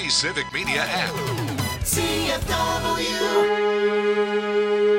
free Civic Media app. CFW.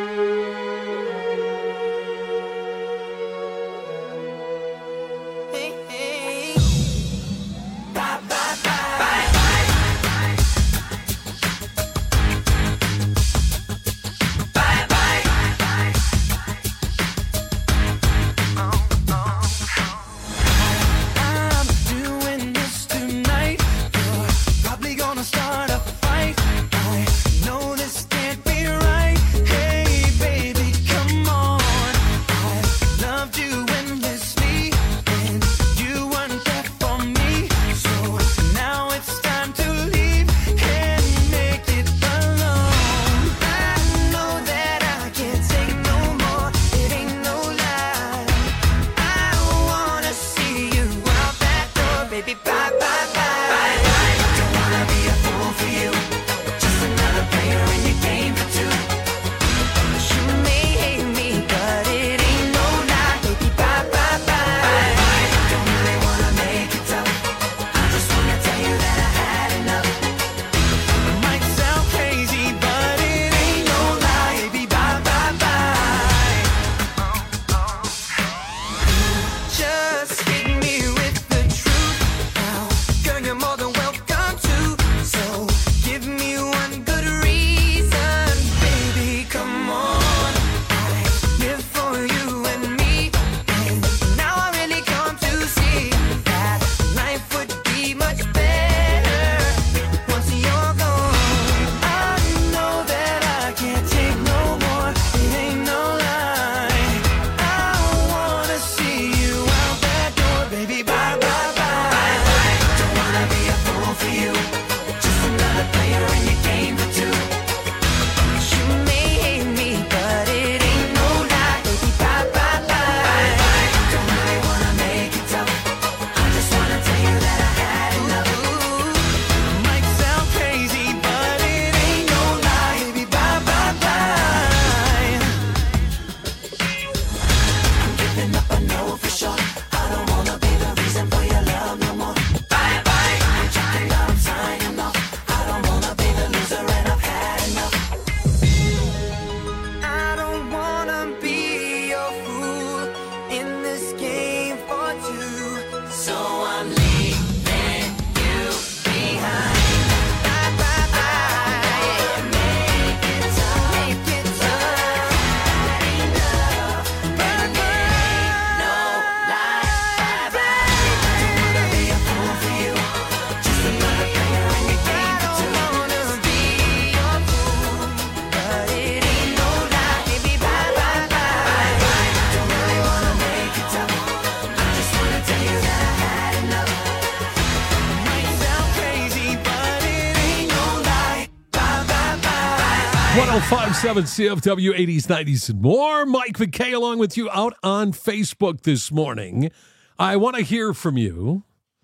CFW 80s, 90s, and more. Mike McKay along with you out on Facebook this morning. I want to hear from you.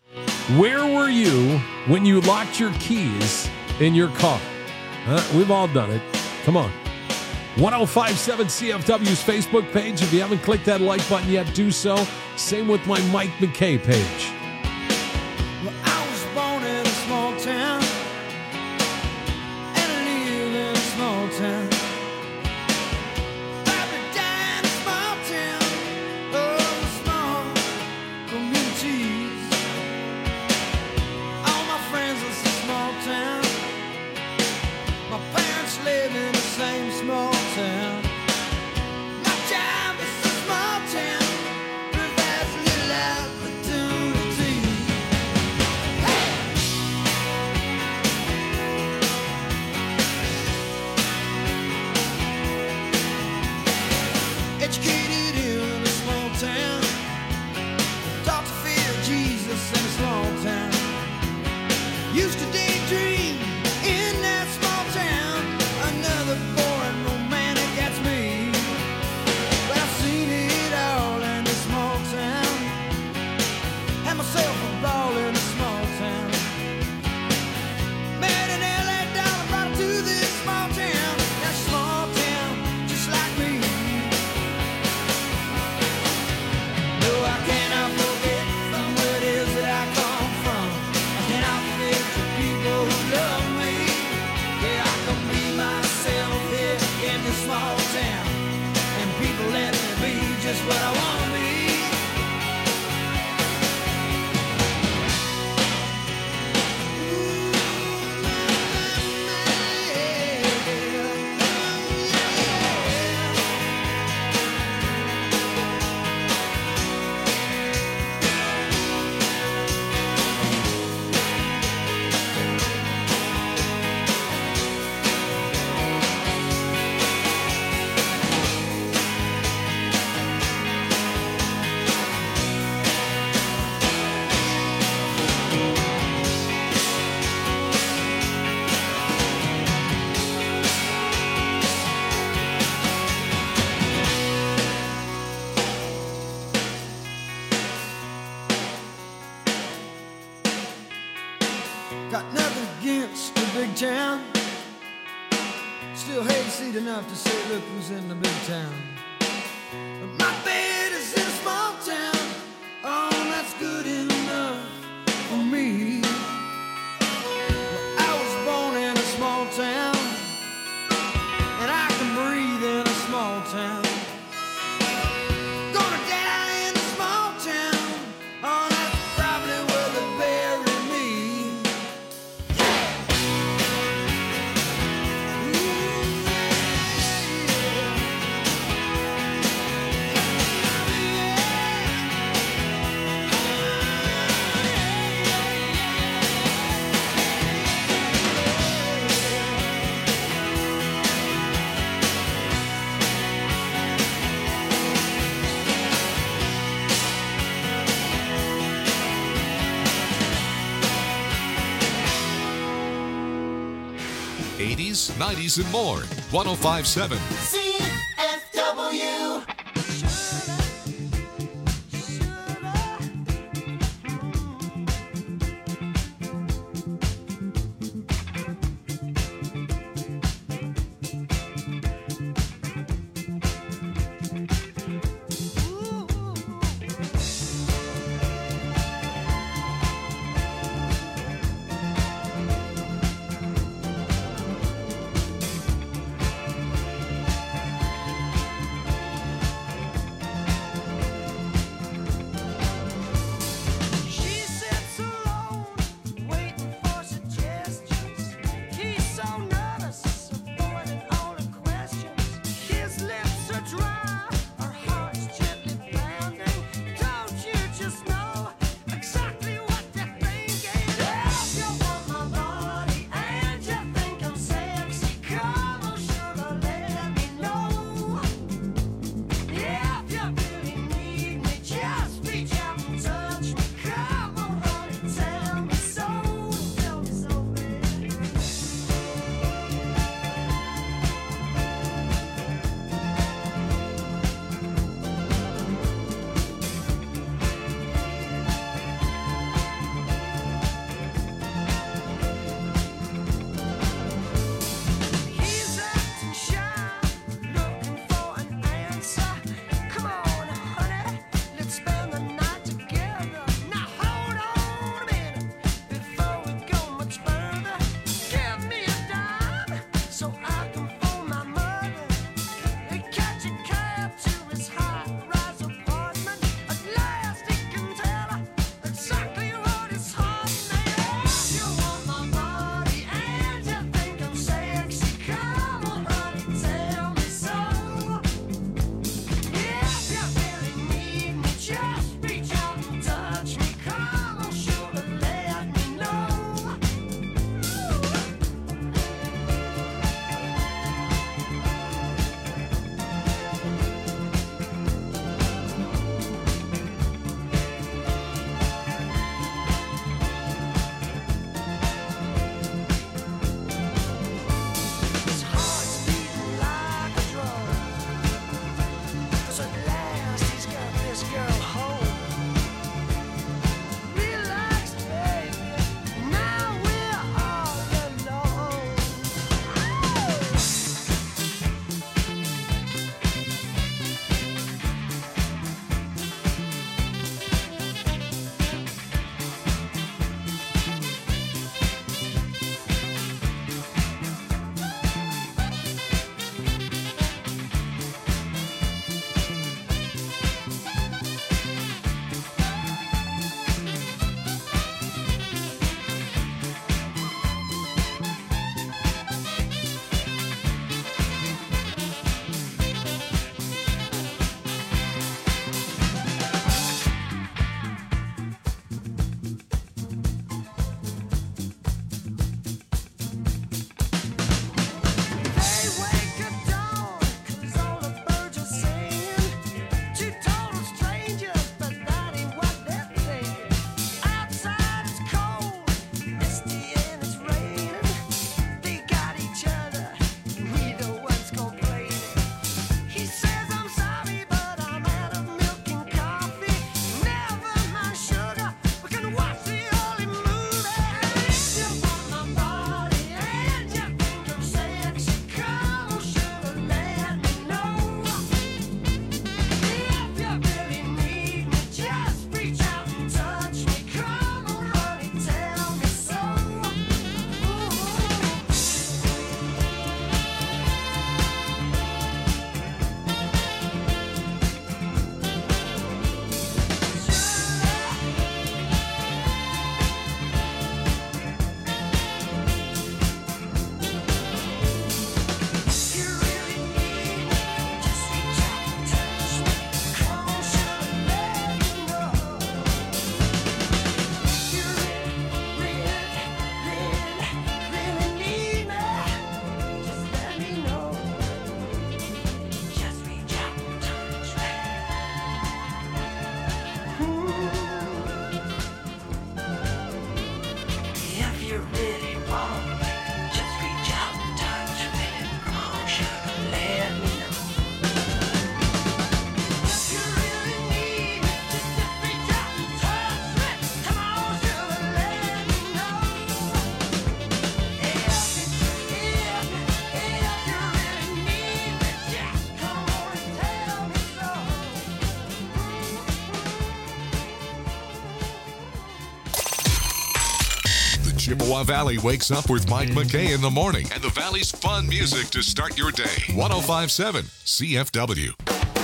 Where were you when you locked your keys in your car? We've all done it. Come on. 1057 CFW's Facebook page. If you haven't clicked that like button yet, do so. Same with my Mike McKay page. Well, I was born in a small town and I live in a small town. Small town. My job is a small town, but that's little opportunity. Hey! Educated in a small town, taught to fear Jesus in a small town. Used to daydream in that small town, another boring romance. next to big town. Still hayseed enough to say, look who's in the big town. But my bed is in a small town. Oh, that's good enough for me. Well, I was born in a small town, and I can breathe in a small town. Gonna die in a small town. Oh, that's probably where they bury me. '80s, '90s, and more. 105.7. CFW. Chippewa Valley wakes up with Mike McKay in the morning and the Valley's fun music to start your day. 105.7 CFW.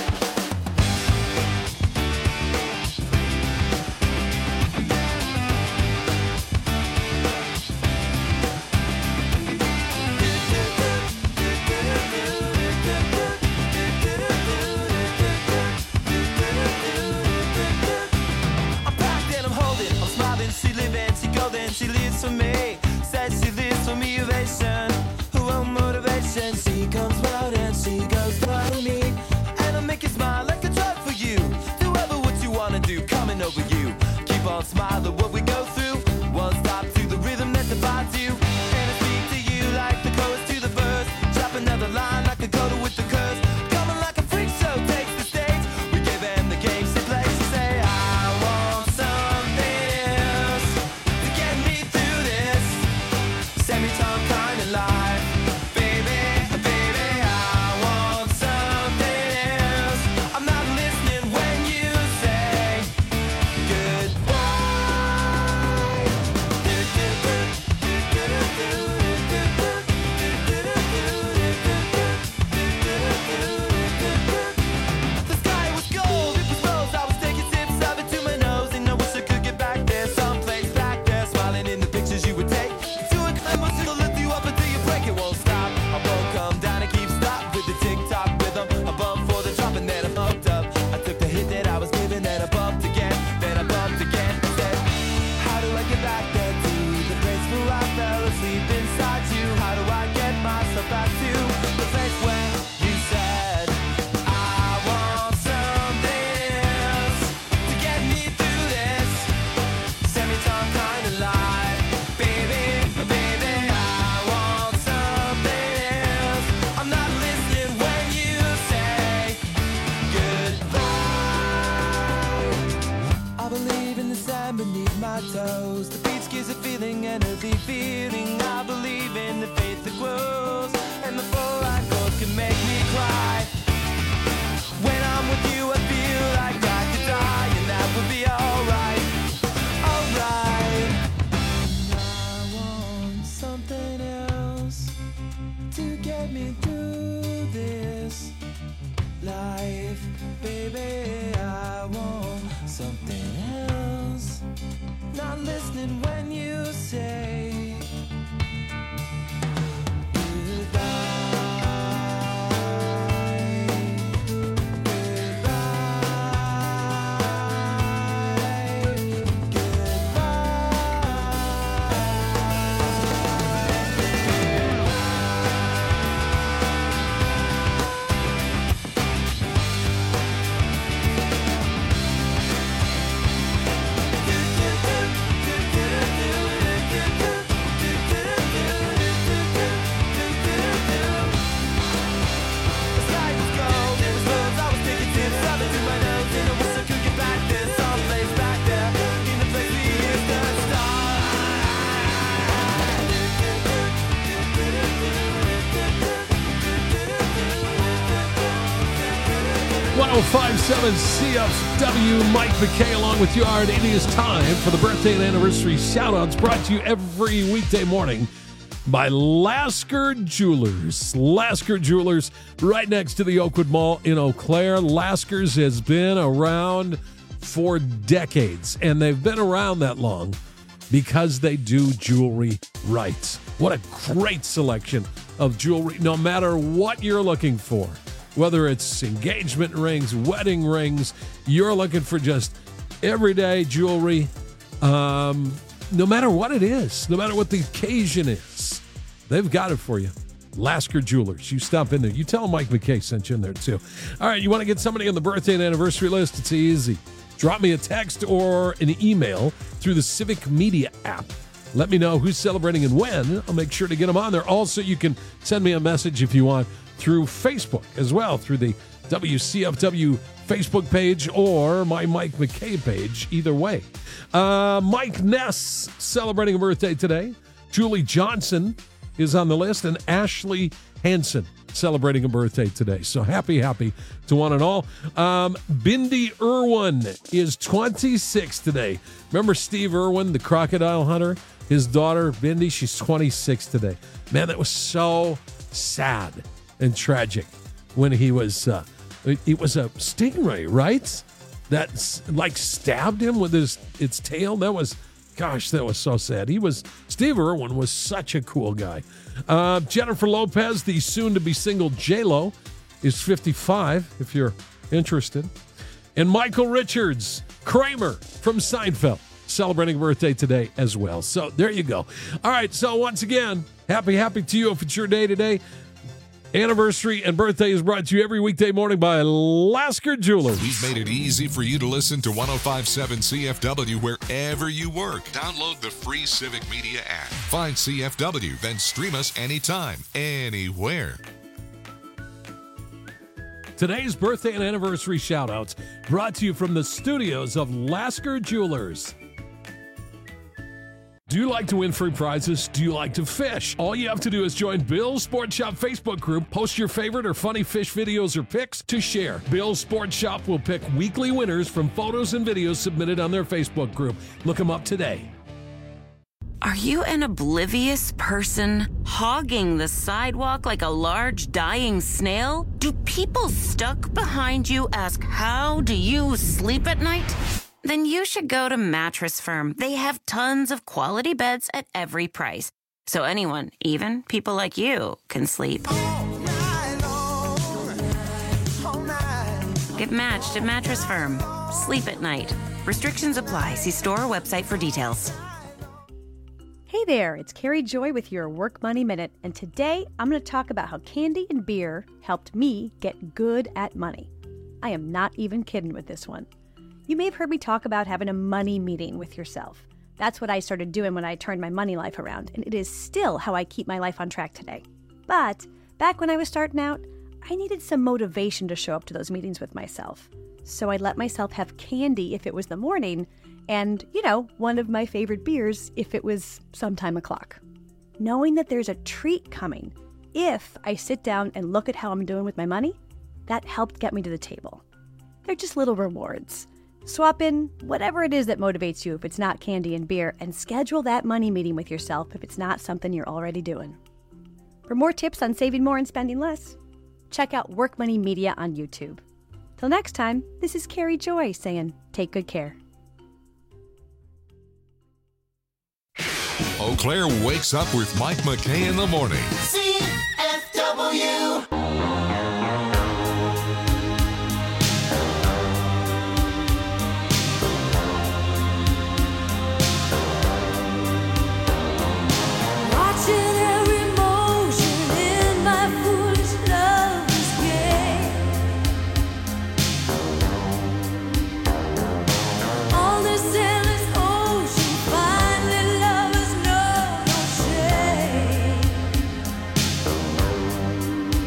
She lives for me, says she lives for me, ovation. Her own motivation. She comes round and she goes round to me, and I'll make you smile like a drug for you. Do ever what you wanna do, coming over you. Keep on smiling what we go through. One stop to the rhythm that divides you, and I speak to you like the chorus to the verse. Drop another line like a coda with the curse. Coming like a freak show takes the stage. We give them the games to play. She say I want something else to get me through this semi-time kind of life. Baby, baby, I want something else. I'm not listening when you say goodbye. The sky was gold, it was rose. I was taking sips of it to my nose, and I wish I could get back there, someplace back there, smiling in the pictures you would take. To a climb, to lift you up until you break. It won't stop. I won't come down and keep stop with the tick-tock rhythm. I bumped for the drop and then I bumped up. I took the hit that I was given, then I bumped again, then I bumped again. Said, how do I get back there to the place where I fell asleep inside you? How do I get myself back to the place where you said I want something else to get me through this semi-time kind of life? Baby, baby, I want something else. I'm not listening when you say goodbye. I believe in the sand beneath my toes. The beach gives a feeling, an earthly feeling. I believe in the faith that grows, and the full light goes can make me cry. When I'm with you, I feel like I could die, and that would be alright, alright. I want something else to get me through this life, baby. I want something else. Not listening when you say .057 CFW, Mike McKay along with you. It is time for the birthday and anniversary shout-outs brought to you every weekday morning by Lasker Jewelers. Lasker Jewelers, right next to the Oakwood Mall in Eau Claire. Lasker's has been around for decades, and they've been around that long because they do jewelry right. What a great selection of jewelry, no matter what you're looking for. Whether it's engagement rings, wedding rings, you're looking for just everyday jewelry, no matter what it is, no matter what the occasion is, they've got it for you. Lasker Jewelers. You stop in there. You tell them Mike McKay sent you in there too. All right, you want to get somebody on the birthday and anniversary list? It's easy. Drop me a text or an email through the Civic Media app. Let me know who's celebrating and when. I'll make sure to get them on there. Also, you can send me a message if you want through Facebook as well, through the WCFW Facebook page or my Mike McKay page, either way. Mike Ness celebrating a birthday today. Julie Johnson is on the list, and Ashley Hansen celebrating a birthday today. So happy to one and all. Bindi Irwin is 26 today. Remember Steve Irwin, the crocodile hunter? His daughter, Bindi, she's 26 today. Man, that was so sad and tragic when he was, it was a stingray, right? That like stabbed him with its tail. That was so sad. Steve Irwin was such a cool guy. Jennifer Lopez, the soon-to-be single J-Lo, is 55, if you're interested. And Michael Richards, Kramer from Seinfeld, celebrating a birthday today as well. So there you go. All right, so once again, happy to you if it's your day today. Anniversary and birthday is brought to you every weekday morning by Lasker Jewelers. We've made it easy for you to listen to 105.7 CFW wherever you work. Download the free Civic Media app. Find CFW, then stream us anytime, anywhere. Today's birthday and anniversary shout-outs brought to you from the studios of Lasker Jewelers. Do you like to win free prizes? Do you like to fish? All you have to do is join Bill's Sports Shop Facebook group, post your favorite or funny fish videos or pics to share. Bill's Sports Shop will pick weekly winners from photos and videos submitted on their Facebook group. Look them up today. Are you an oblivious person hogging the sidewalk like a large dying snail? Do people stuck behind you ask, how do you sleep at night? Then you should go to Mattress Firm. They have tons of quality beds at every price. So anyone, even people like you, can sleep. Get matched at Mattress Firm. Sleep at night. Restrictions apply. See store or website for details. Hey there, it's Carrie Joy with your Work Money Minute, and today I'm going to talk about how candy and beer helped me get good at money. I am not even kidding with this one. You may have heard me talk about having a money meeting with yourself. That's what I started doing when I turned my money life around, and it is still how I keep my life on track today. But back when I was starting out, I needed some motivation to show up to those meetings with myself. So I'd let myself have candy if it was the morning, and, one of my favorite beers if it was some time o'clock. Knowing that there's a treat coming if I sit down and look at how I'm doing with my money, that helped get me to the table. They're just little rewards. Swap in whatever it is that motivates you if it's not candy and beer, and schedule that money meeting with yourself if it's not something you're already doing. For more tips on saving more and spending less, check out Work Money Media on YouTube. Till next time, this is Carrie Joy saying, take good care. Eau Claire wakes up with Mike McKay in the morning. CFW. Watching every motion in my foolish lover's game. On this endless ocean, finally lovers know no shame.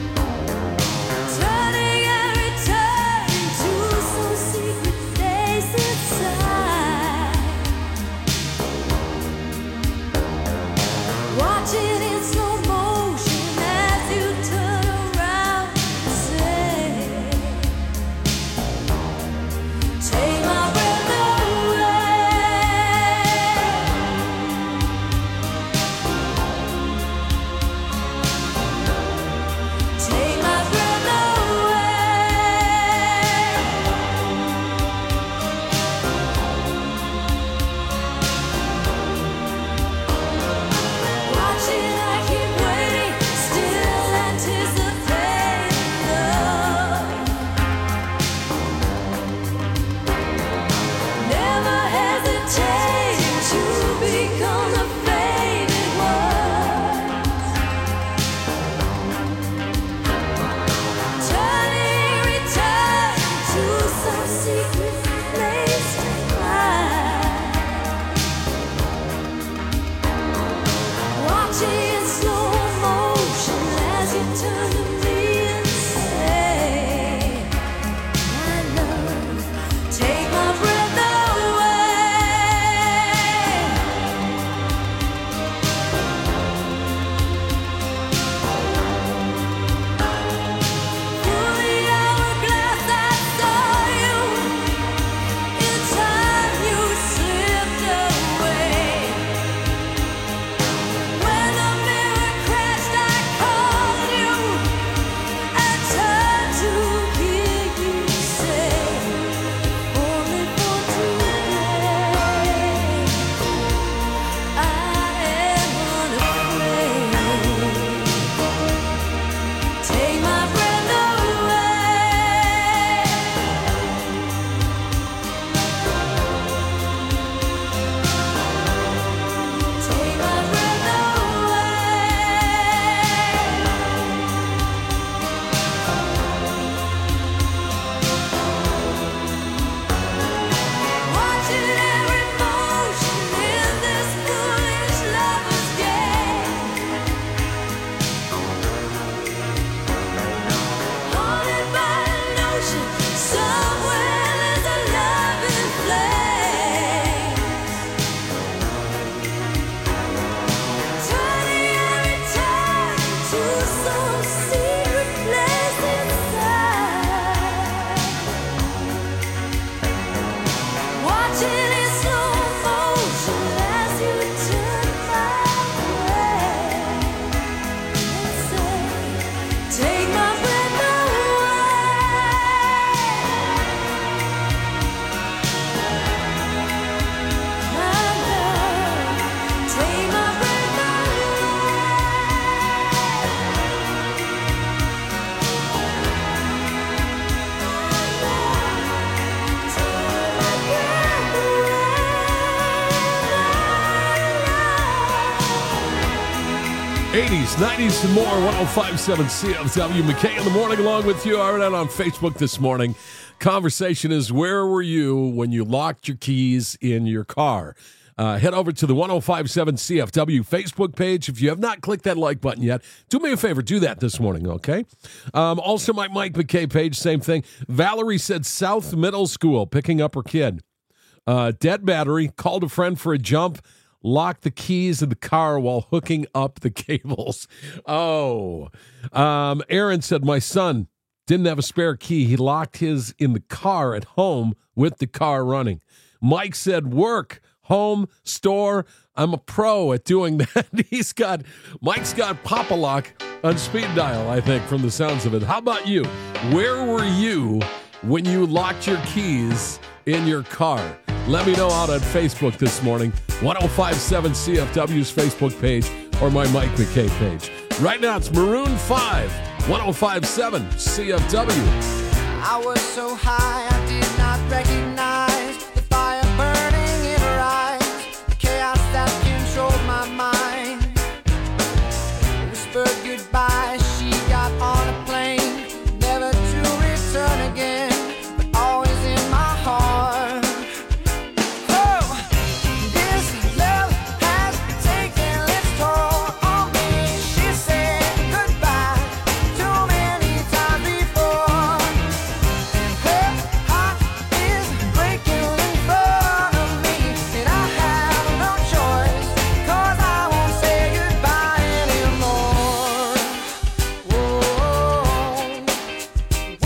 80s, 90s, and more. 105.7 CFW. McKay in the morning along with you. I read out on Facebook this morning. Conversation is, where were you when you locked your keys in your car? Head over to the 105.7 CFW Facebook page. If you have not clicked that like button yet, do me a favor, do that this morning, okay? Also, my Mike McKay page, same thing. Valerie said South Middle School, picking up her kid. Dead battery, called a friend for a jump, locked the keys in the car while hooking up the cables. Oh. Aaron said, my son didn't have a spare key. He locked his in the car at home with the car running. Mike said, work, home, store. I'm a pro at doing that. Mike's got Pop-A-Lock on speed dial, I think, from the sounds of it. How about you? Where were you when you locked your keys in your car? Let me know out on Facebook this morning, 105.7 CFW's Facebook page or my Mike McKay page. Right now, it's Maroon 5, 105.7 CFW. I was so high I did not recognize the fire burning in her eyes, the chaos that controlled my mind. Whispered goodbye, she got on a plane, never to return again, but always in my heart. Oh, this love has taken its toll on me. She said goodbye too many times before, and her heart is breaking in front of me, and I have no choice, 'cause I won't say goodbye anymore. Whoa, whoa,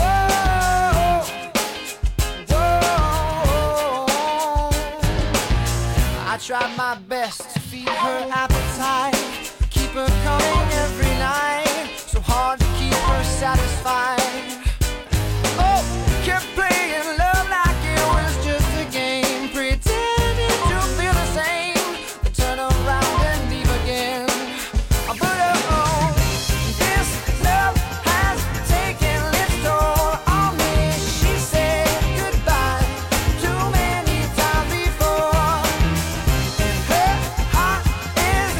whoa. I tried my best to feed her appetite, keep her coming every night, so hard to keep her satisfied. Oh, kept playing love like it was just a game, pretending to feel the same, but turn around and leave again. But oh, this love has taken its toll on me. She said goodbye too many times before, and her heart is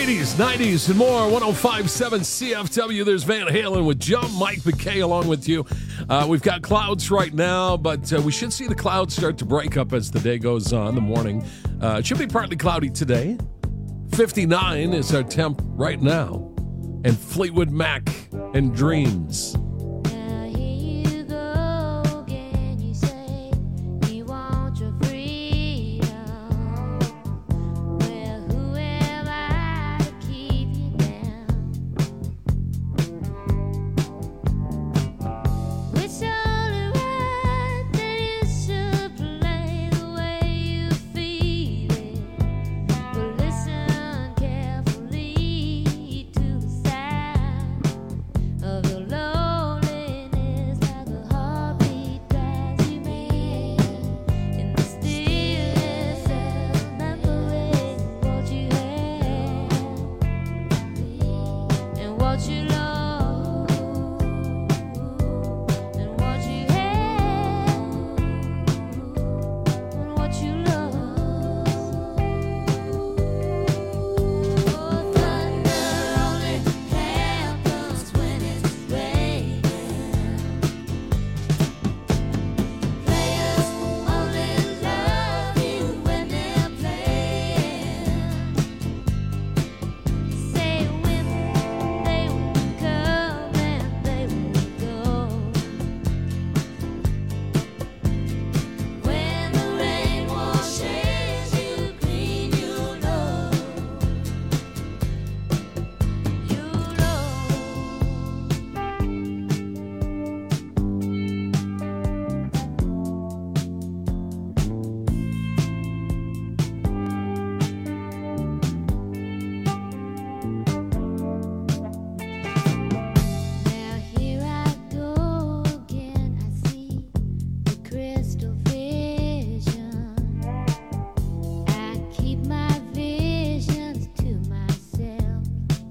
80s, 90s, and more. 105.7 CFW. There's Van Halen with Jump. Mike McKay along with you. We've got clouds right now, but we should see the clouds start to break up as the day goes on, the morning. It should be partly cloudy today. 59 is our temp right now. And Fleetwood Mac and Dreams. Now here you go again. You say you want your freedom. Well, who am I to keep you down? It's only right that you should play the way you feel it. But listen carefully to the sound of your loneliness, like a heartbeat drives you mad. In the stillness of remembering what you had and what you lost and what you had and what you lost. Oh, thunder only happens when it's raining. Players only love you when they're playing. Say women, they will come and they will go. When the rain washes you clean, you know. Now here I go again. I see the crystal vision. I keep my visions to myself.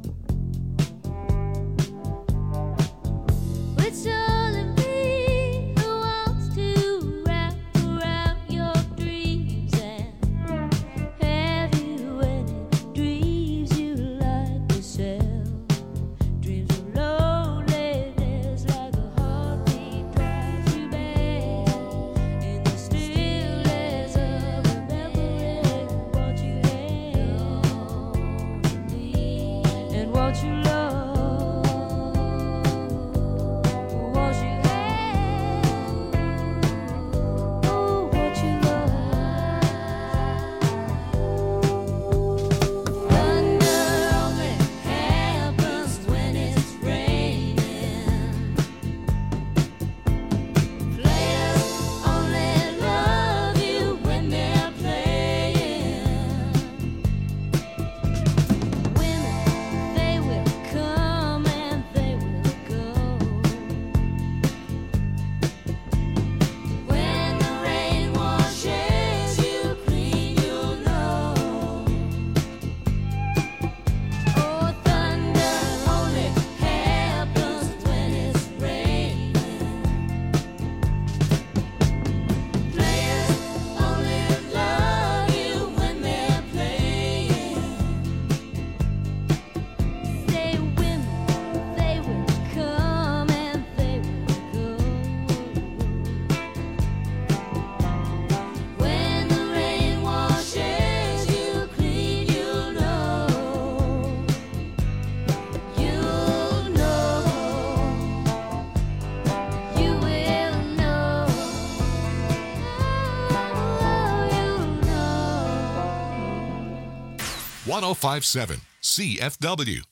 It's only me who wants to wrap around your dreams and have you any dreams you like yourself. Dreams of loneliness, like a heartbeat drives you mad. In the stillness of remembering what you had and what you lost, what you had, oh, what you lost. Thunder only happens when it's raining. Players only love you when they're playing. Women, they will come and they will go. When the rain washes you clean, you'll know. Oh, thunder only happens when it's raining. Players only love you when they're playing. Say women, they will come and they will go. When the rain washes you clean, you'll know. You'll know. You will know. Oh, you'll know. 1057 CFW.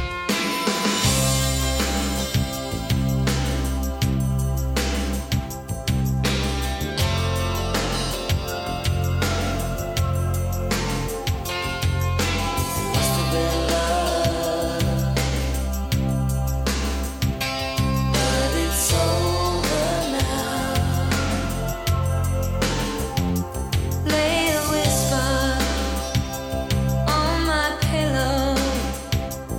But it's over now. Lay a whisper on my pillow.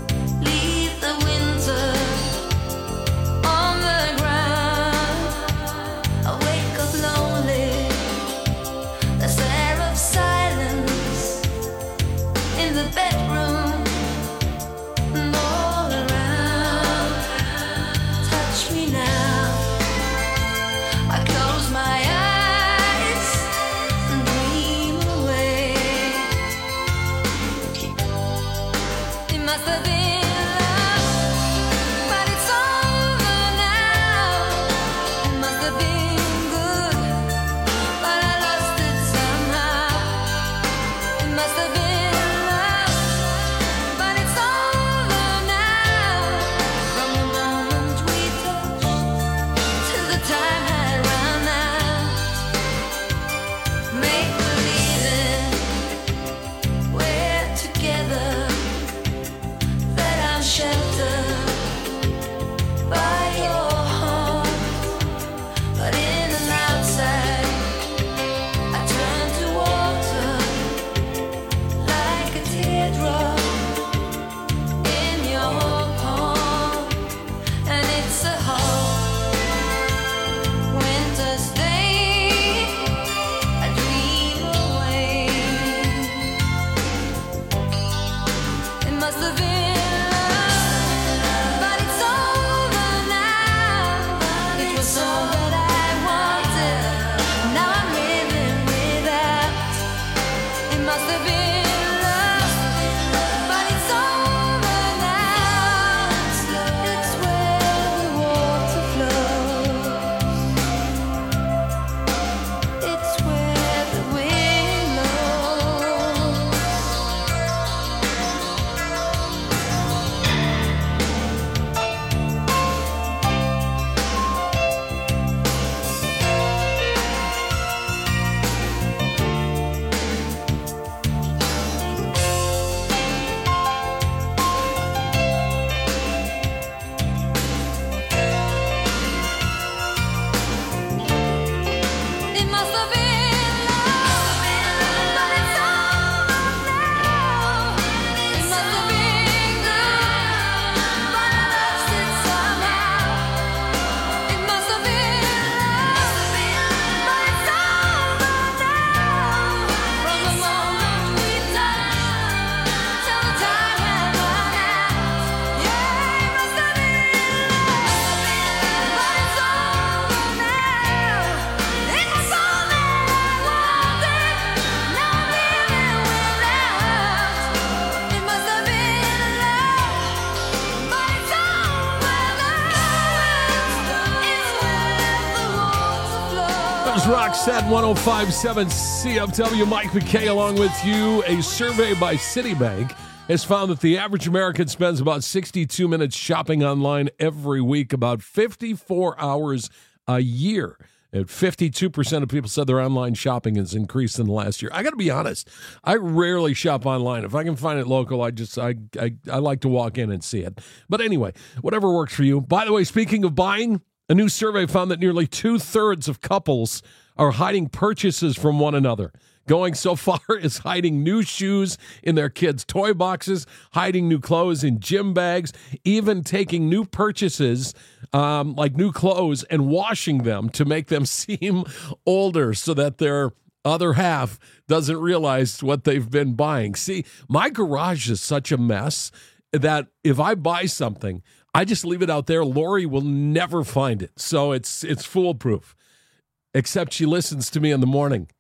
Here's Roxette 105.7 CFW. Mike McKay along with you. A survey by Citibank has found that the average American spends about 62 minutes shopping online every week, about 54 hours a year. And 52% of people said their online shopping has increased in the last year. I got to be honest, I rarely shop online. If I can find it local, I like to walk in and see it. But anyway, whatever works for you. By the way, speaking of buying, a new survey found that nearly 2/3 of couples are hiding purchases from one another. Going so far as hiding new shoes in their kids' toy boxes, hiding new clothes in gym bags, even taking new purchases like new clothes and washing them to make them seem older so that their other half doesn't realize what they've been buying. See, my garage is such a mess that if I buy something, I just leave it out there. Lori will never find it. So it's foolproof. Except she listens to me in the morning.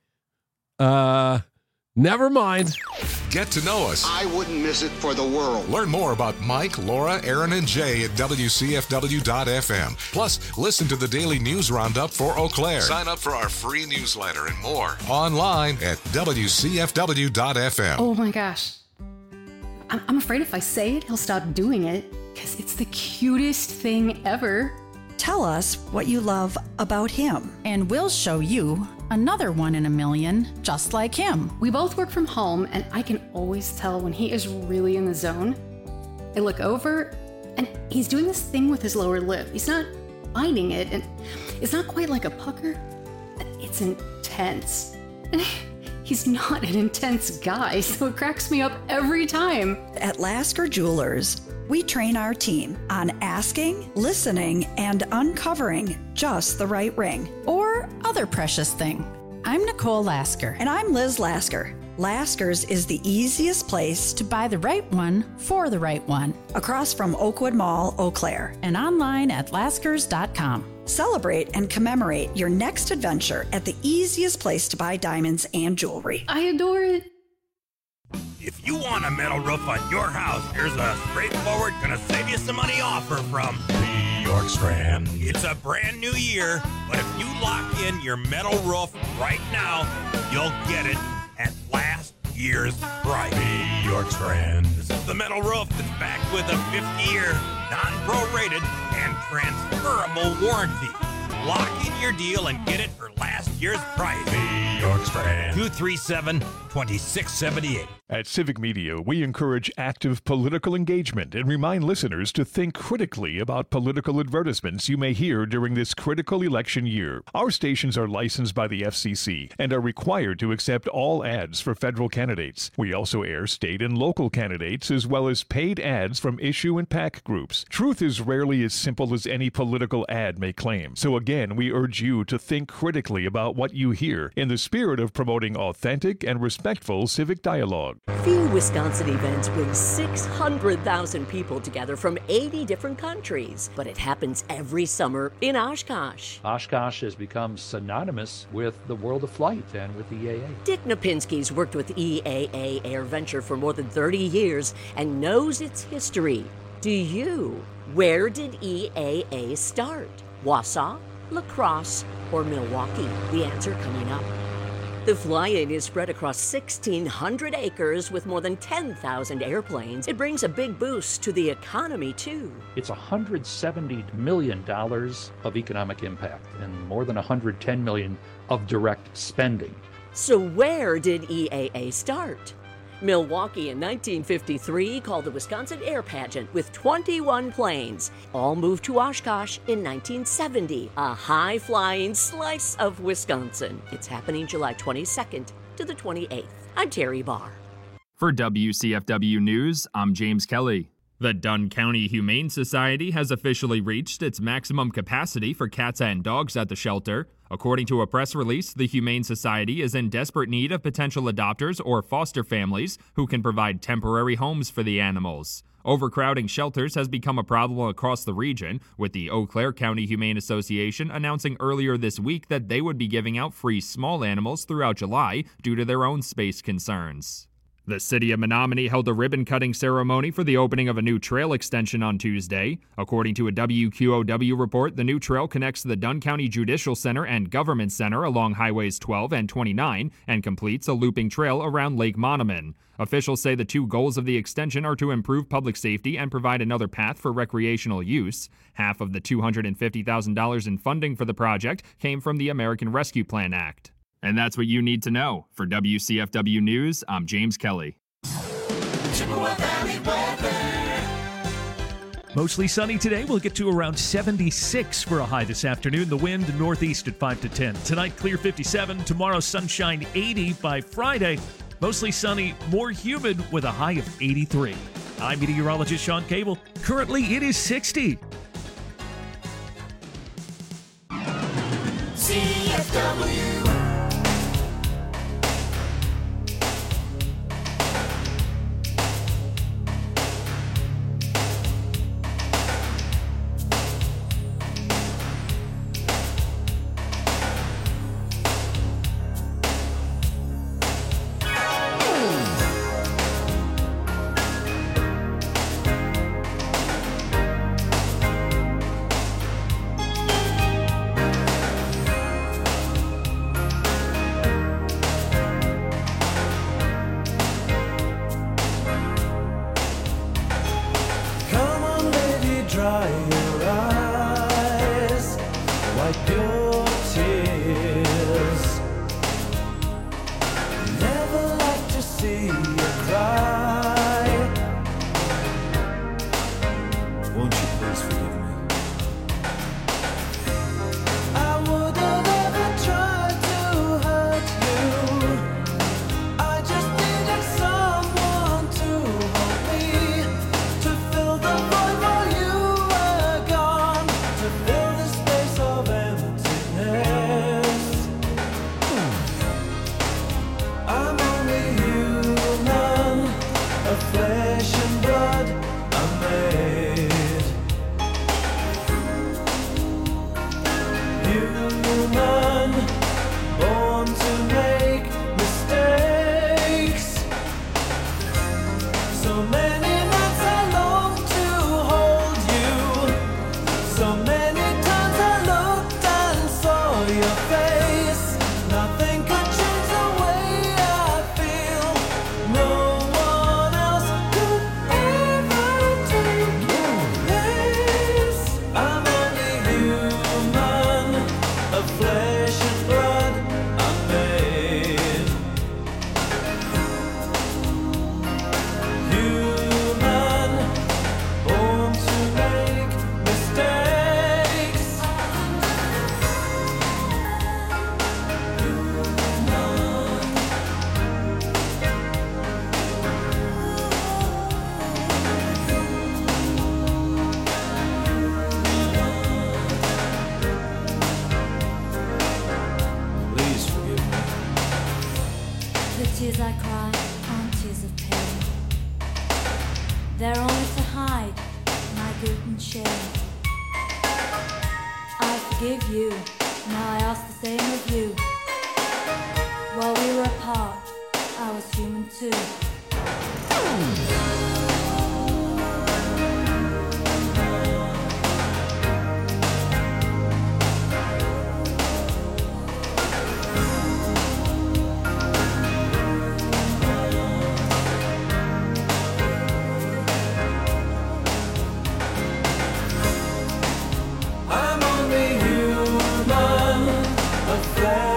Never mind. Get to know us. I wouldn't miss it for the world. Learn more about Mike, Laura, Aaron, and Jay at WCFW.FM. Plus, listen to the daily news roundup for Eau Claire. Sign up for our free newsletter and more online at WCFW.FM. Oh my gosh. I'm afraid if I say it, he'll stop doing it because it's the cutest thing ever. Tell us what you love about him. And we'll show you another one in a million just like him. We both work from home, and I can always tell when he is really in the zone. I look over, and he's doing this thing with his lower lip. He's not biting it, and it's not quite like a pucker. It's intense. And he's not an intense guy, so it cracks me up every time. At Lasker Jewelers, we train our team on asking, listening, and uncovering just the right ring. Or other precious thing. I'm Nicole Lasker. And I'm Liz Lasker. Lasker's is the easiest place To buy the right one for the right one. across from Oakwood Mall, Eau Claire. And online at laskers.com. Celebrate and commemorate your next adventure at the easiest place to buy diamonds and jewelry. I adore it. If you want a metal roof on your house, here's a straightforward, gonna save you some money offer from York Strand. It's a brand new year, but if you lock in your metal roof right now, you'll get it at last year's price. York Strand. This is the metal roof that's backed with a 50-year, non-prorated, and transferable warranty. Lock in your deal and get it for last year's price. York Strand. 237-2678. At Civic Media, we encourage active political engagement and remind listeners to think critically about political advertisements you may hear during this critical election year. Our stations are licensed by the FCC and are required to accept all ads for federal candidates. We also air state and local candidates as well as paid ads from issue and PAC groups. Truth is rarely as simple as any political ad may claim. So again, we urge you to think critically about what you hear in the spirit of promoting authentic and respectful civic dialogue. Few Wisconsin events bring 600,000 people together from 80 different countries, but it happens every summer in Oshkosh. Oshkosh has become synonymous with the world of flight and with EAA. Dick Napinski's worked with EAA Air Venture for more than 30 years and knows its history. Do you? Where did EAA start? Wausau, La Crosse, or Milwaukee? The answer coming up. The fly-in is spread across 1,600 acres with more than 10,000 airplanes. It brings a big boost to the economy, too. It's $170 million of economic impact and more than $110 million of direct spending. So where did EAA start? Milwaukee in 1953 called the Wisconsin Air Pageant with 21 planes. All moved to Oshkosh in 1970, a high-flying slice of Wisconsin. It's happening July 22nd to the 28th. I'm Terry Barr. For WCFW News, I'm James Kelly. The Dunn County Humane Society has officially reached its maximum capacity for cats and dogs at the shelter. According to a press release, the Humane Society is in desperate need of potential adopters or foster families who can provide temporary homes for the animals. Overcrowding shelters has become a problem across the region, with the Eau Claire County Humane Association announcing earlier this week that they would be giving out free small animals throughout July due to their own space concerns. The city of Menominee held a ribbon-cutting ceremony for the opening of a new trail extension on Tuesday. According to a WQOW report, the new trail connects the Dunn County Judicial Center and Government Center along Highways 12 and 29 and completes a looping trail around Lake Monoman. Officials say the two goals of the extension are to improve public safety and provide another path for recreational use. Half of the $250,000 in funding for the project came from the American Rescue Plan Act. And that's what you need to know. For WCFW News, I'm James Kelly. Chippewa Valley weather. Mostly sunny today. We'll get to around 76 for a high this afternoon. The wind northeast at 5 to 10. Tonight, clear 57. Tomorrow, sunshine 80. By Friday, mostly sunny, more humid with a high of 83. I'm meteorologist Sean Cable. Currently, it is 60. CFW. Come on, baby, dry your eyes, wipe your tears. Never like to see you cry. Won't you please forgive me? I would have never tried to hurt you. I just needed someone to hold me, to fill the void while you were gone, to fill the space of emptiness. I'm only human, of flesh and blood I'm made. Human, born to make mistakes. So many nights I long to hold you. So many times I looked and saw your face. Nothing could change the way I feel. No one else could ever take your place. I'm only human, of flesh and blood I'm made. Human, born to make mistakes. Please forgive me. The tears I cry aren't tears of pain. They're only to hide my guilt and shame. I forgive you, now I ask the same of you. While we were apart, I was human too. I'm only human, of flesh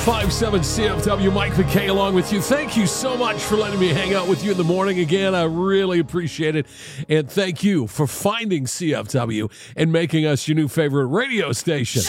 1057 CFW, Mike McKay along with you. Thank you so much for letting me hang out with you in the morning again. I really appreciate it. And thank you for finding CFW and making us your new favorite radio station.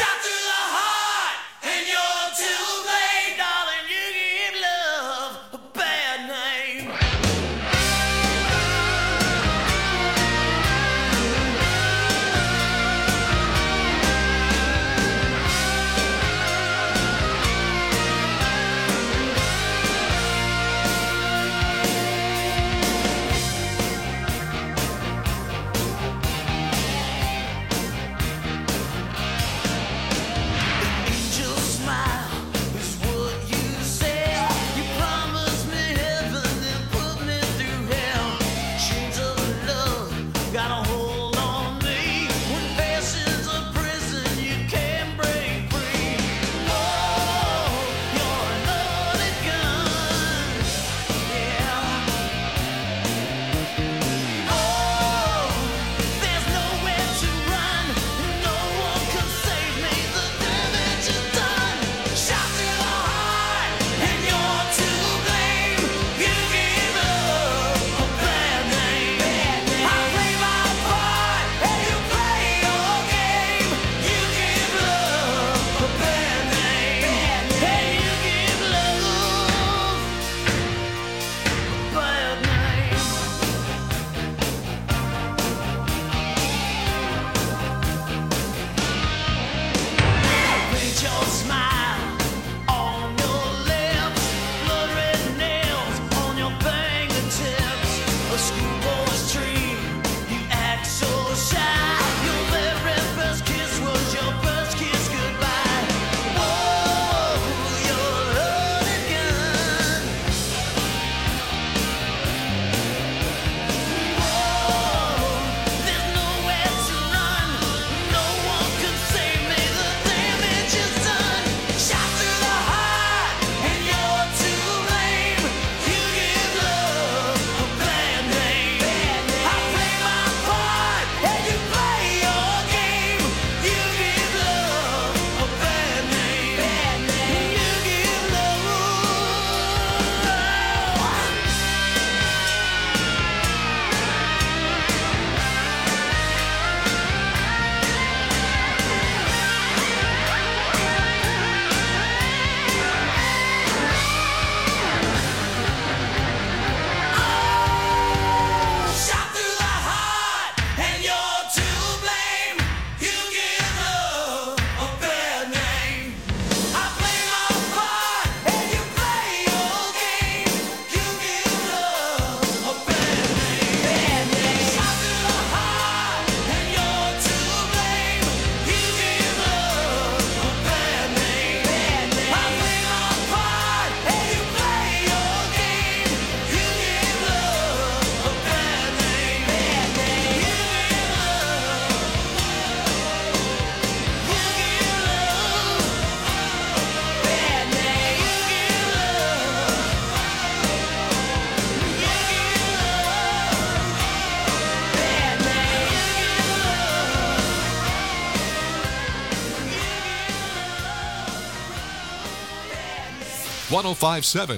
.1057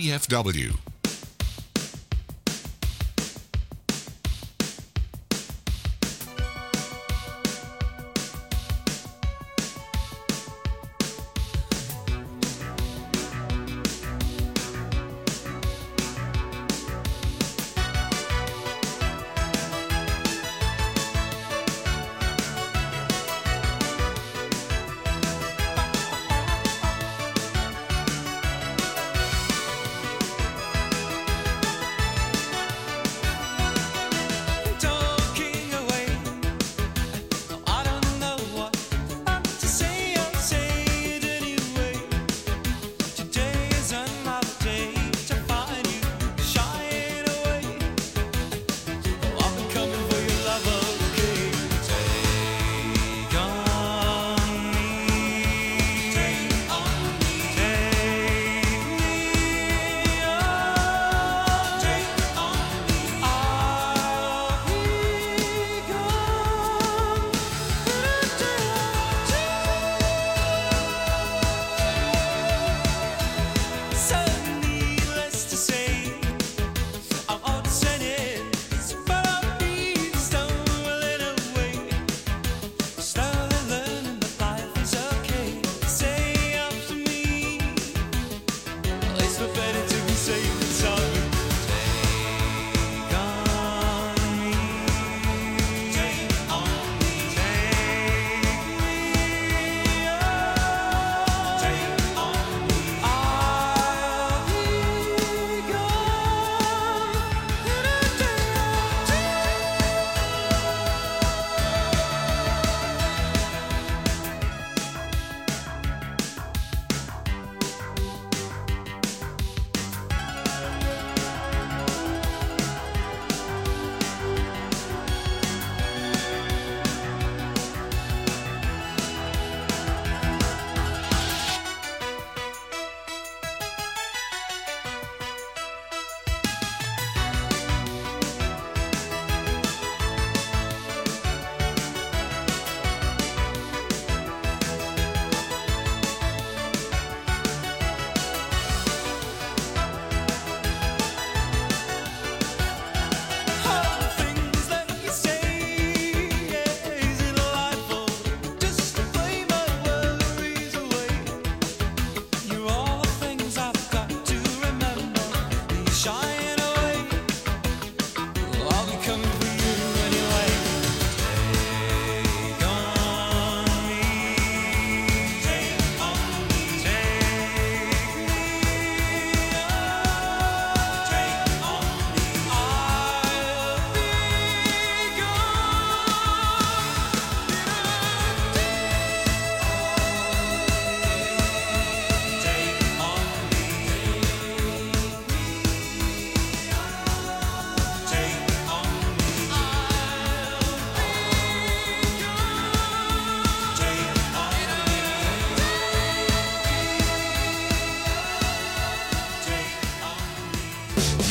CFW.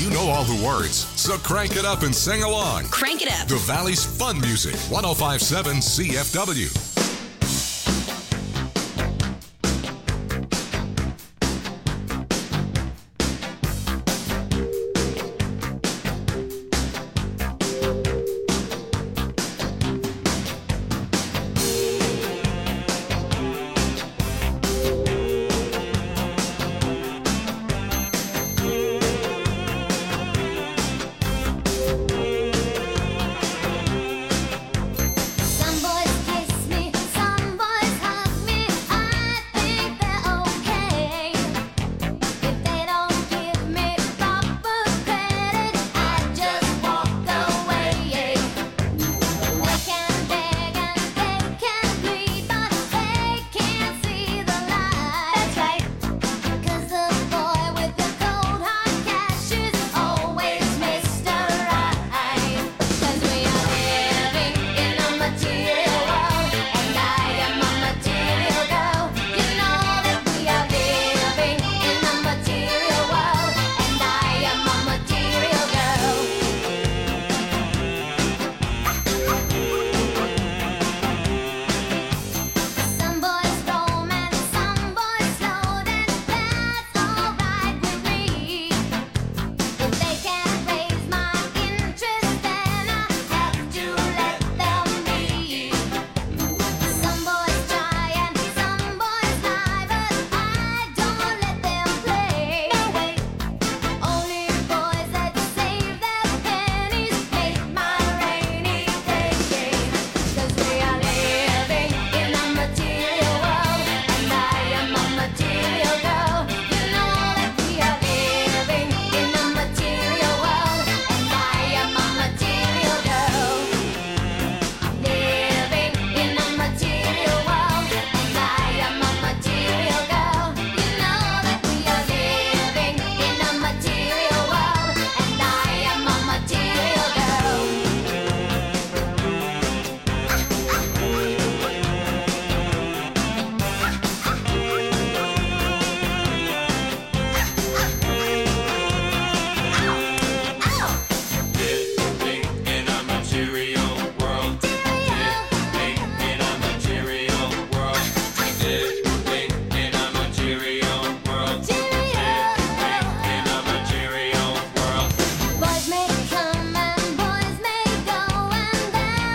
You know all the words, so crank it up and sing along. Crank it up. The Valley's fun music, 105.7 CFW.